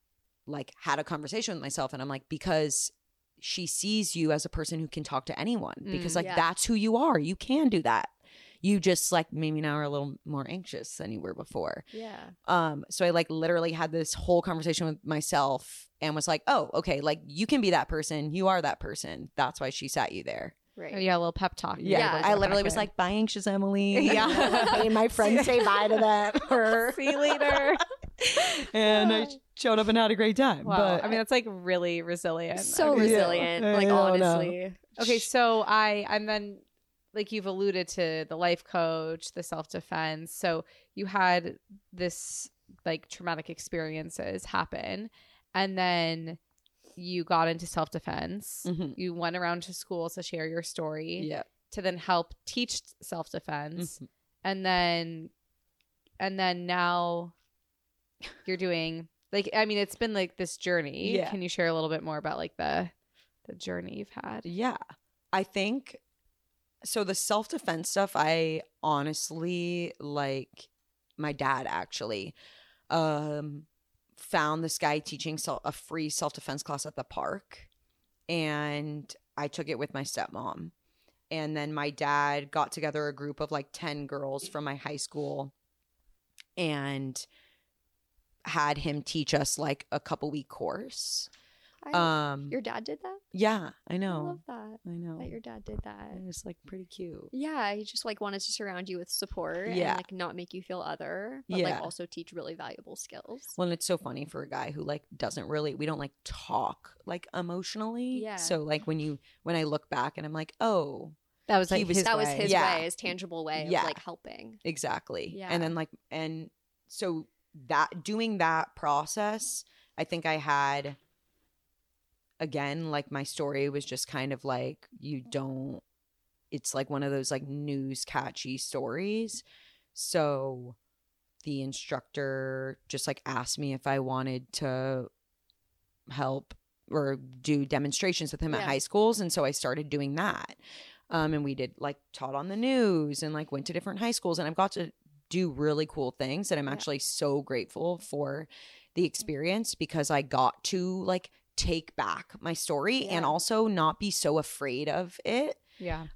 like had a conversation with myself, and I'm like, because she sees you as a person who can talk to anyone, because like Yeah. that's who you are. You can do that. You just like maybe now are a little more anxious than you were before. Yeah. So I like literally had this whole conversation with myself and was like, oh, okay, like you can be that person. You are that person. That's why she sat you there. Right. Oh, yeah, a little pep talk. Yeah. I literally was like, bye, anxious Emily. Yeah. Made my friends say bye to them. See you later. And I showed up and had a great time. Wow. But I mean, that's like really resilient. So I mean, resilient. Yeah. Like I don't know. honestly. Okay, so I'm then, like you've alluded to the life coach, the self-defense. So you had this like traumatic experiences happen, and then you got into self-defense. Mhm. You went around to schools to share your story, yeah. to then help teach self-defense. Mhm. And then now you're doing like, I mean, it's been like this journey. Yeah. Can you share a little bit more about like the journey you've had? Yeah. I think so. The self-defense stuff, I honestly like my dad actually found this guy teaching a free self-defense class at the park, and I took it with my stepmom. And then my dad got together a group of like 10 girls from my high school and had him teach us like a couple week course. Your dad did that? Yeah, I I know. love that. I know. That your dad did that. It was like pretty cute. Yeah, he just like wanted to surround you with support Yeah. and like not make you feel other, but Yeah. like also teach really valuable skills. Well, and it's so funny for a guy who like doesn't really, we don't like talk like emotionally. Yeah. So like when I look back and I'm like, oh, That was like He was- his That was way. his Yeah. way, his tangible way of Yeah. like helping. exactly. Yeah. And then like, and so that doing that process, I think I had, again, like my story was just kind of like, it's like one of those like news catchy stories. So the instructor just like asked me if I wanted to help or do demonstrations with him at Yeah. high schools. And so I started doing that. And we did like taught on the news and like went to different high schools, and I've got to do really cool things. And I'm Yeah. actually so grateful for the experience because I got to like take back my story and Yeah. also not be so afraid of it. Yeah.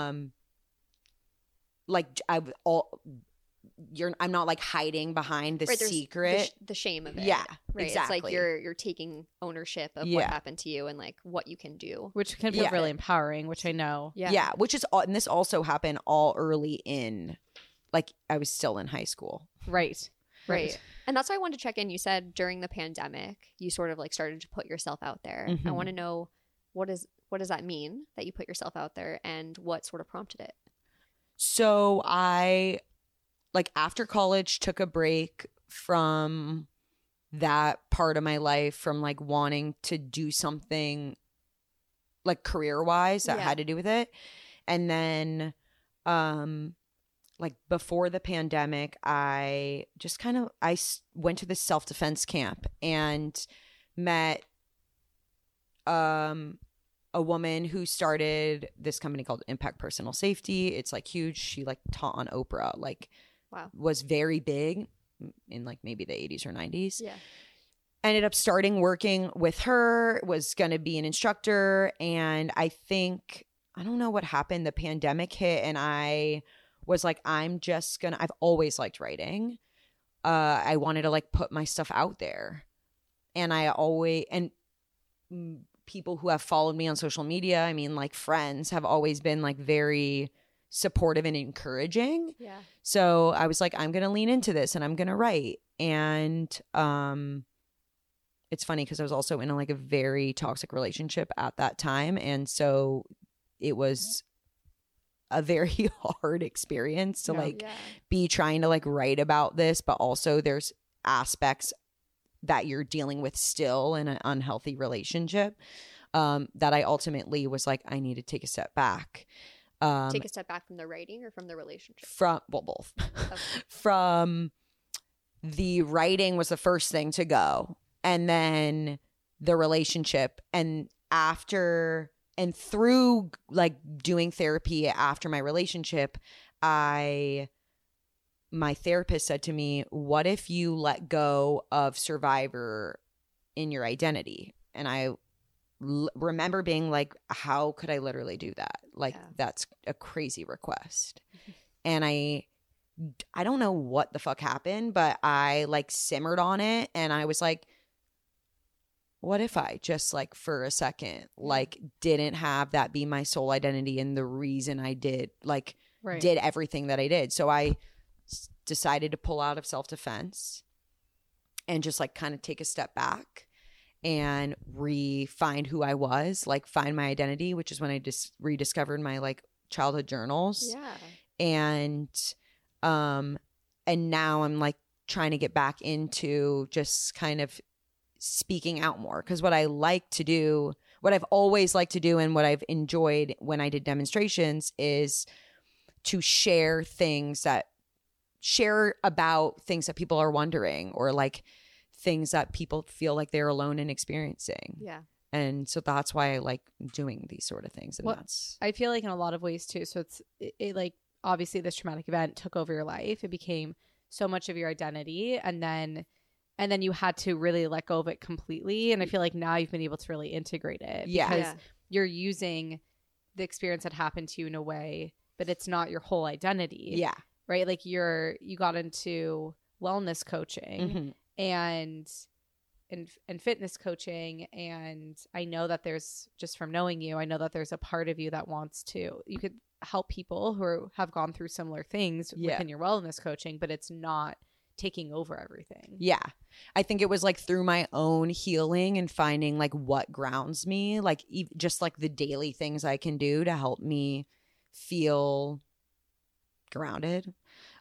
Like I'm not like hiding behind the Right, there's secret. the shame of it. Yeah, Right. exactly. It's like you're taking ownership of Yeah. what happened to you and like what you can do. Which can feel Yeah. really empowering, which I know. Yeah. Which is and this also happened all early in, like I was still in high school. Right. Right. And that's why I wanted to check in. You said during the pandemic, you sort of like started to put yourself out there. I Mhm. want to know what does that mean that you put yourself out there and what sort of prompted it? So I, like after college, took a break from that part of my life, from like wanting to do something like career wise that Yeah. had to do with it. And then like before the pandemic, I just kind of went to this self-defense camp and met a woman who started this company called Impact Personal Safety. It's like huge. She like taught on Oprah, like Wow. was very big in like maybe the 80s or 90s. Yeah. Ended up starting working with her, was going to be an instructor. And I think, I don't know what happened. The pandemic hit and I was like, I've always liked writing. I wanted to like put my stuff out there. And people who have followed me on social media, I mean, like friends have always been like very supportive and encouraging. Yeah. So I was like, I'm going to lean into this and I'm going to write. And it's funny because I was also in a very toxic relationship at that time. And so it was a very hard experience to Yeah. be trying to write about this, but also there's aspects that you're dealing with still in an unhealthy relationship that I ultimately was like, I need to take a step back. Take a step back from the writing or from the relationship? From both. Okay. From the writing was the first thing to go, and then the relationship, and after and through doing therapy after my relationship, my therapist said to me, what if you let go of survivor in your identity. And I remember being like, how could I literally do that? Like, that's a crazy request. And I don't know what the fuck happened, but I like simmered on it, and I was like, what if I just like for a second like didn't have that be my sole identity and the reason I did did everything that I did. So I decided to pull out of self-defense and just like kind of take a step back and find who I was, like find my identity, which is when I just rediscovered my like childhood journals. And now I'm like trying to get back into just kind of speaking out more, because what I like to do, what I've always liked to do, and what I've enjoyed when I did demonstrations is to share about things that people are wondering, or like things that people feel like they're alone in experiencing. And so that's why I like doing these sort of things. And I feel like in a lot of ways too. So it like, obviously this traumatic event took over your life. It became so much of your identity. And then you had to really let go of it completely. And I feel like now you've been able to really integrate it. Because you're using the experience that happened to you in a way, but it's not your whole identity. Right? Like you got into wellness coaching and fitness coaching. And I know that there's, just from knowing you, I know that there's a part of you that wants to, you could help people who have gone through similar things within your wellness coaching, but it's not taking over everything. I think it was like through my own healing and finding like what grounds me, like just like the daily things I can do to help me feel grounded.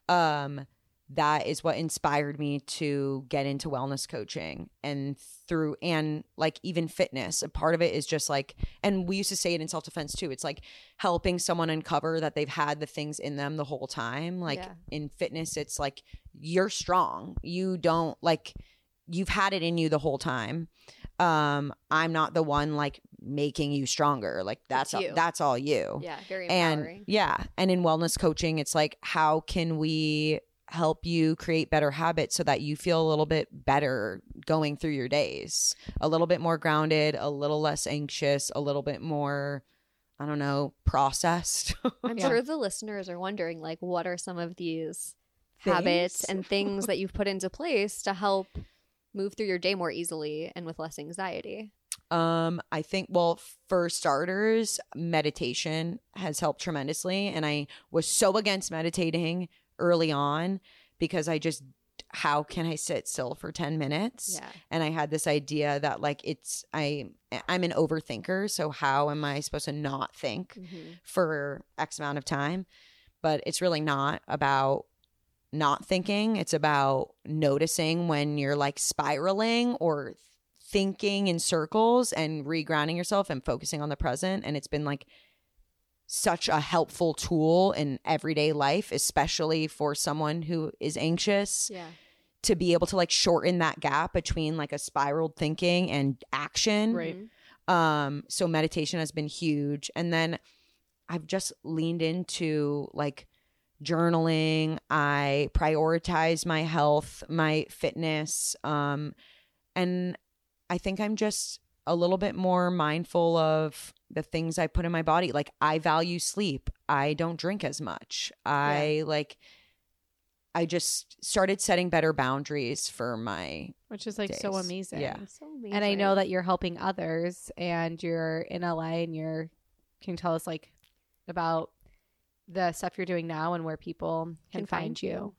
That is what inspired me to get into wellness coaching and like even fitness. A part of it is just like, and we used to say it in self-defense too, it's like helping someone uncover that they've had the things in them the whole time. Like in fitness, it's like, you're strong. You don't like, you've had it in you the whole time. I'm not the one like making you stronger. Like that's all you. Very empowering. And in wellness coaching, it's like, how can we help you create better habits so that you feel a little bit better going through your days, a little bit more grounded, a little less anxious, a little bit more, I don't know, processed. I'm sure the listeners are wondering, like, what are some of these habits and things that you've put into place to help move through your day more easily and with less anxiety? I think, well, for starters, meditation has helped tremendously. And I was so against meditating early on because how can I sit still for 10 minutes? And I had this idea that like I'm an overthinker. So how am I supposed to not think for X amount of time? But it's really not about not thinking. It's about noticing when you're like spiraling or thinking in circles and regrounding yourself and focusing on the present. And it's been like such a helpful tool in everyday life, especially for someone who is anxious, to be able to like shorten that gap between like a spiraled thinking and action. So meditation has been huge. And then I've just leaned into like journaling. I prioritize my health, my fitness. And I think I'm just a little bit more mindful of the things I put in my body. Like I value sleep. I don't drink as much. I just started setting better boundaries for my which is like days. So amazing. So amazing. And I know that you're helping others and you're in LA and can you tell us like about the stuff you're doing now and where people can find you?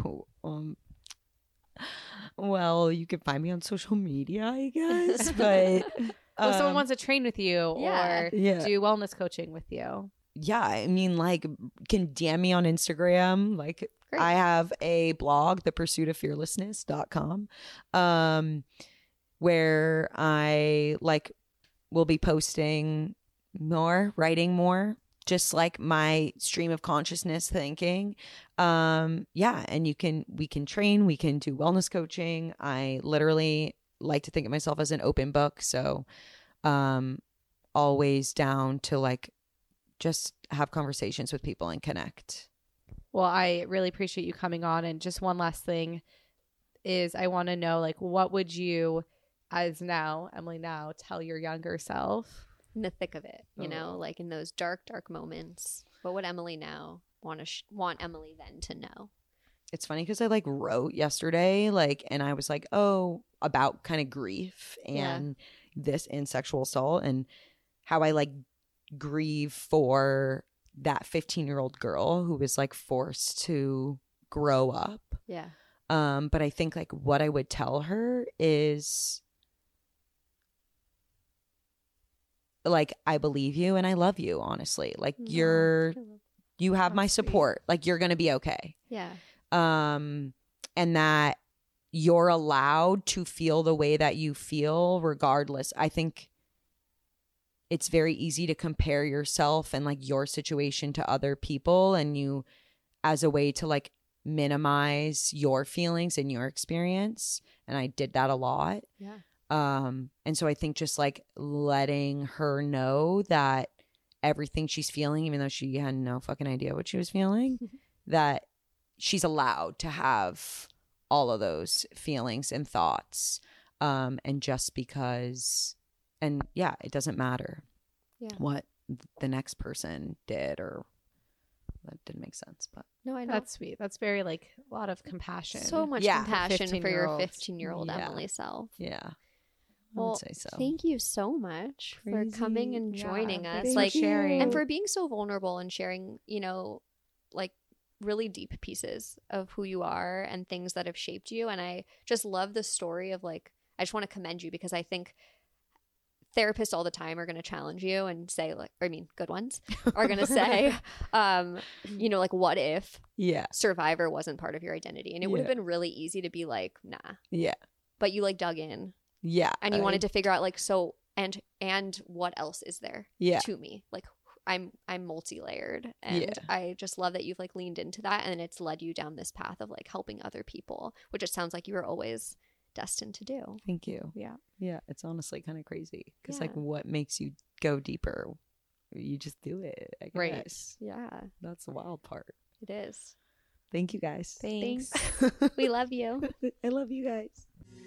Well, you can find me on social media, I guess. But if someone wants to train with you or do wellness coaching with you. I mean, like, can DM me on Instagram. Like, great. I have a blog, thepursuitofearlessness.com, where I like will be posting more, writing more, just like my stream of consciousness thinking. And we can train, we can do wellness coaching. I literally like to think of myself as an open book. So, always down to like just have conversations with people and connect. Well, I really appreciate you coming on. And just one last thing is I want to know, like, what would you as now, Emily now, tell your younger self? In the thick of it, you know, like in those dark moments, what would Emily now want Emily then to know? It's funny because I like wrote yesterday, like, and I was like, oh, about kind of grief and this and sexual assault and how I like grieve for that 15-year-old girl who was like forced to grow up. Yeah. But I think like what I would tell her is like, I believe you and I love you, honestly. Like you have my support. Like you're going to be okay. Yeah. And that you're allowed to feel the way that you feel regardless. I think it's very easy to compare yourself and like your situation to other people, and you as a way to like minimize your feelings and your experience. And I did that a lot. Yeah. And so I think just like letting her know that everything she's feeling, even though she had no fucking idea what she was feeling, that she's allowed to have all of those feelings and thoughts. And just because, and yeah, it doesn't matter what the next person did, or that didn't make sense, but no, I know. That's sweet. That's very like a lot of compassion. So much compassion for your 15-year-old Emily self. Yeah. Well, I would say so. Thank you so much for coming and joining us, like sharing, and for being so vulnerable and sharing, you know, like really deep pieces of who you are and things that have shaped you. And I just love the story of like, I just want to commend you, because I think therapists all the time are going to challenge you and say like, I mean, good ones are going to say, you know, like, what if survivor wasn't part of your identity? And it would have been really easy to be like, nah. Yeah. But you like dug in. Yeah. And you wanted to figure out like, so, and what else is there to me? Like, I'm multi-layered, and I just love that you've like leaned into that, and it's led you down this path of like helping other people, which it sounds like you were always destined to do. Thank you. Yeah. Yeah. It's honestly kind of crazy because like what makes you go deeper? You just do it. I guess. Right. Yeah. That's the wild part. It is. Thank you guys. Thanks. We love you. I love you guys.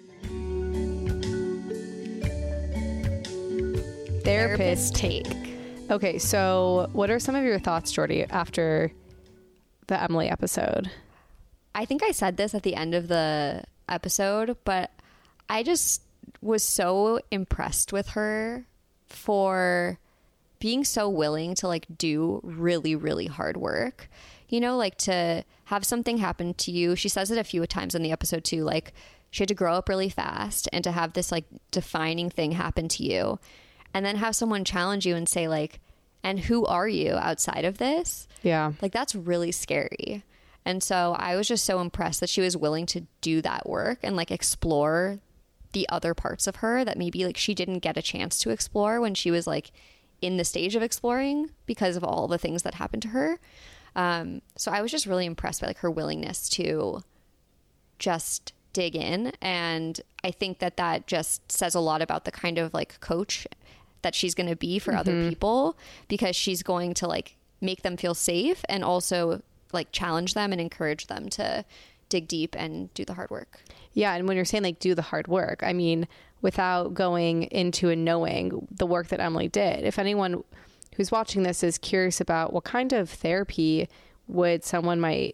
Therapist take. Okay, so what are some of your thoughts, Jordy, after the Emily episode? I think I said this at the end of the episode, but I just was so impressed with her for being so willing to like do really, really hard work. You know, like to have something happen to you. She says it a few times in the episode too, like she had to grow up really fast and to have this like defining thing happen to you. And then have someone challenge you and say like, and who are you outside of this? Yeah. Like that's really scary. And so I was just so impressed that she was willing to do that work and like explore the other parts of her that maybe like she didn't get a chance to explore when she was like in the stage of exploring because of all the things that happened to her. So I was just really impressed by like her willingness to just dig in. And I think that that just says a lot about the kind of like coach that she's going to be for other people, because she's going to like make them feel safe and also like challenge them and encourage them to dig deep and do the hard work. Yeah. And when you're saying like do the hard work, I mean, without going into and knowing the work that Emily did, if anyone who's watching this is curious about what kind of therapy would someone might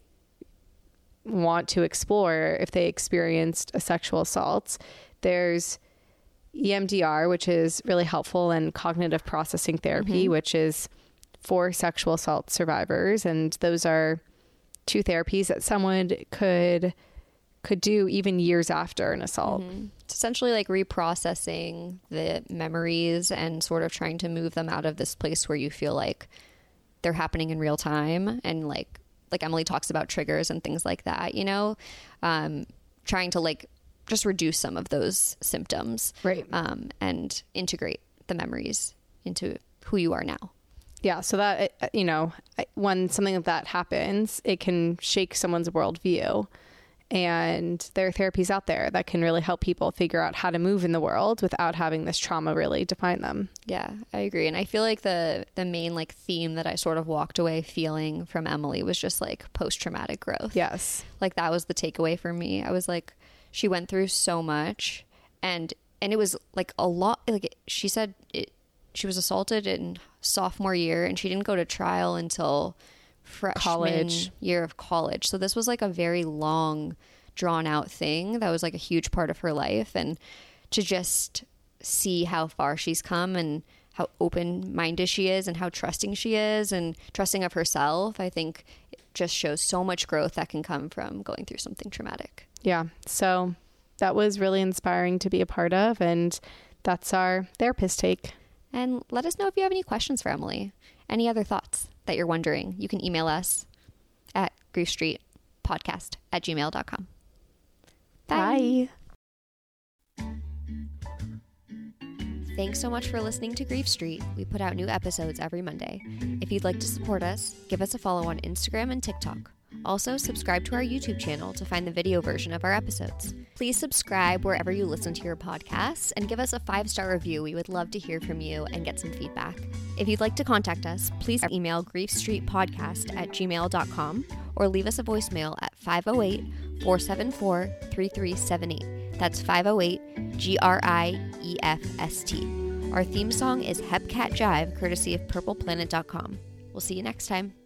want to explore if they experienced a sexual assault, there's EMDR, which is really helpful, and cognitive processing therapy, which is for sexual assault survivors. And those are two therapies that someone could do even years after an assault. It's essentially like reprocessing the memories and sort of trying to move them out of this place where you feel like they're happening in real time, and like Emily talks about triggers and things like that, you know, trying to like just reduce some of those symptoms, right? And integrate the memories into who you are now. Yeah. So that, you know, when something like that happens, it can shake someone's worldview, and there are therapies out there that can really help people figure out how to move in the world without having this trauma really define them. Yeah, I agree. And I feel like the main like theme that I sort of walked away feeling from Emily was just like post-traumatic growth. Yes. Like that was the takeaway for me. I was like, she went through so much, and and it was like a lot, like she said she was assaulted in sophomore year and she didn't go to trial until freshman year of college. So this was like a very long, drawn out thing that was like a huge part of her life. And to just see how far she's come and how open-minded she is and how trusting she is and trusting of herself, I think it just shows so much growth that can come from going through something traumatic. Yeah. So that was really inspiring to be a part of. And that's our therapist take. And let us know if you have any questions for Emily. Any other thoughts that you're wondering. You can email us at griefstreetpodcast@gmail.com. Bye. Thanks so much for listening to Grief Street. We put out new episodes every Monday. If you'd like to support us, give us a follow on Instagram and TikTok. Also, subscribe to our YouTube channel to find the video version of our episodes. Please subscribe wherever you listen to your podcasts and give us a 5-star review. We would love to hear from you and get some feedback. If you'd like to contact us, please email griefstreetpodcast@gmail.com or leave us a voicemail at 508-474-3378. That's 508-GRIEFST. Our theme song is Hepcat Jive, courtesy of purpleplanet.com. We'll see you next time.